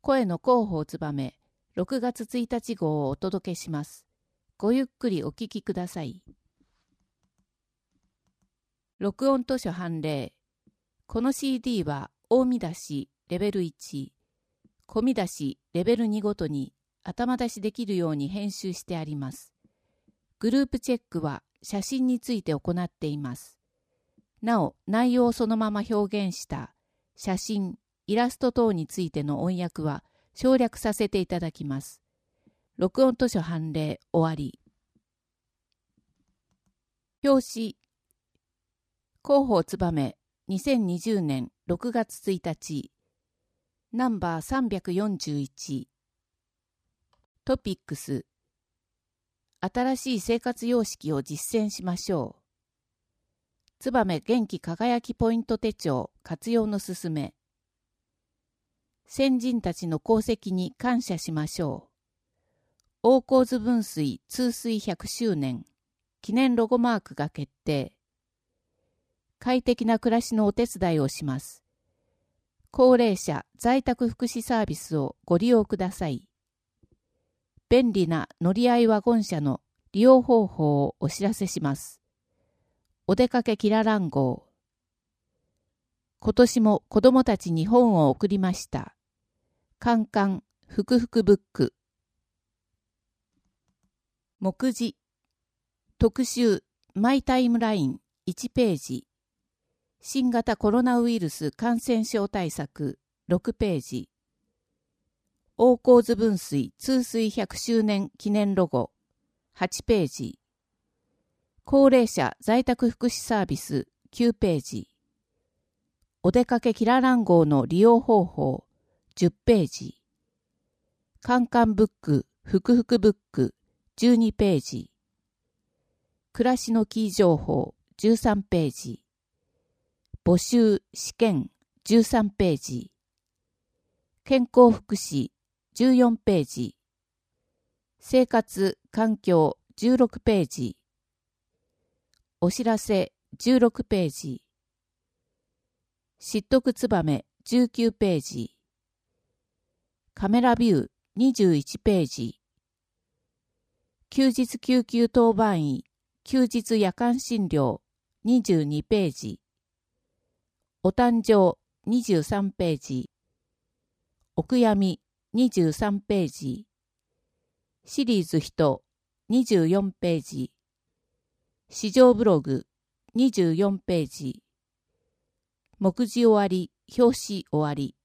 声の広報つばめ、6月1日号をお届けします。ごゆっくりお聞きください。録音図書判例。この CD は大見出しレベル1、小見出しレベル2ごとに頭出しできるように編集してあります。グループチェックは写真について行っています。なお、内容をそのまま表現した写真、イラスト等についての音訳は省略させていただきます。録音図書判例終わり。表紙。広報つばめ2020年6月1日ナンバー341トピックス。新しい生活様式を実践しましょう。つばめ元気輝きポイント手帳活用のすすめ。先人たちの功績に感謝しましょう。大河津分水通水100周年記念ロゴマークが決定。快適な暮らしのお手伝いをします。高齢者在宅福祉サービスをご利用ください。便利な乗り合いワゴン車の利用方法をお知らせします。お出かけキララン号。今年も子どもたちに本を送りました。カンカンふくふくブック。目次。特集マイタイムライン1ページ。新型コロナウイルス感染症対策6ページ。大河津分水通水100周年記念ロゴ8ページ。高齢者在宅福祉サービス9ページ。お出かけキララン号の利用方法10ページ。カンカンブックふくふくブック12ページ。暮らしのキー情報13ページ。募集試験13ページ。健康福祉14ページ。生活環境16ページ。お知らせ16ページ。知得つばめ19ページ。カメラビュー21ページ。休日救急当番医休日夜間診療22ページ。お誕生23ページ。お悔やみ23ページ。シリーズ人24ページ。市場ブログ24ページ。目次終わり、表紙終わり。